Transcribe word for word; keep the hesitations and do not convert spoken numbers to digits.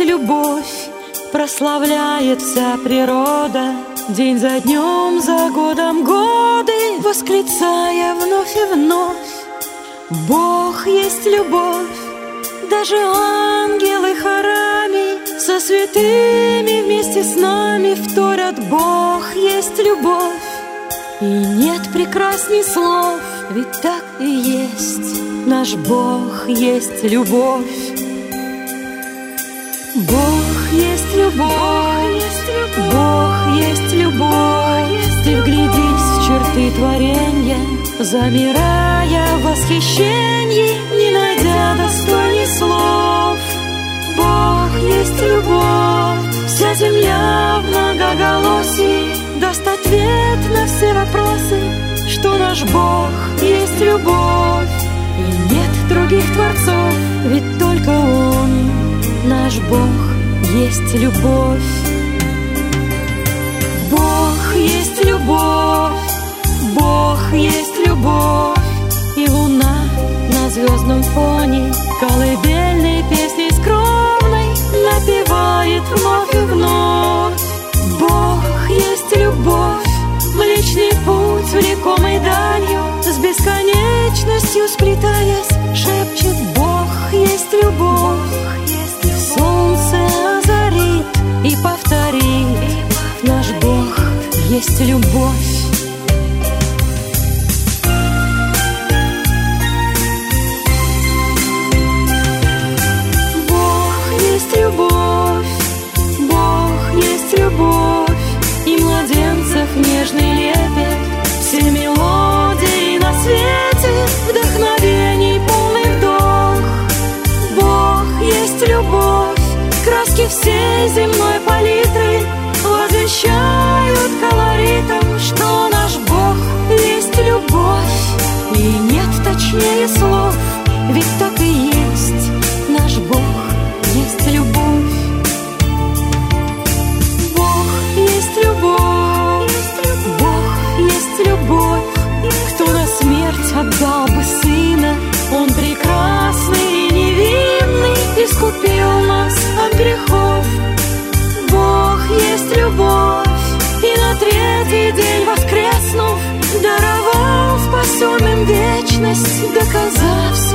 любовь, прославляет вся природа, день за днем, за годом годы, восклицая вновь и вновь. Бог есть любовь, даже ангелы хорами со святыми вместе с нами вторят: Бог есть любовь. И нет прекрасней слов, ведь так и есть, наш Бог есть любовь. Бог есть любовь, Бог есть любовь. Ты вглядись в черты творенья, замирая в восхищении, не найдя достойней слов. Бог есть любовь, вся земля в многоголосии даст ответ на все вопросы, что наш Бог есть любовь. И нет других творцов, ведь только Он, наш Бог есть любовь. Бог есть любовь, Бог есть любовь. И луна на звездном фоне колыбельной песней скромной напевает вновь и вновь. Бог есть любовь, Млечный путь, влекомый далью, с бесконечностью сплетаясь, шепчет: Бог есть любовь. Солнце озарит и повторит: наш Бог есть любовь. Бог есть любовь, Бог есть любовь. И младенцев нежный лепет, все мелодии на свете, вдохновений полный вдох. Бог есть любовь, краски всей земной палитры возвещают колоритом, что наш Бог есть любовь. И нет точнее слов, ведь так и есть, наш Бог есть любовь. Бог есть любовь, Бог есть любовь. Кто на смерть отдал бы сына, Он прекрасный и невинный, искупил нас от грехов. Бог есть любовь, и на третий день воскреснув, даровал спасенным вечность, доказав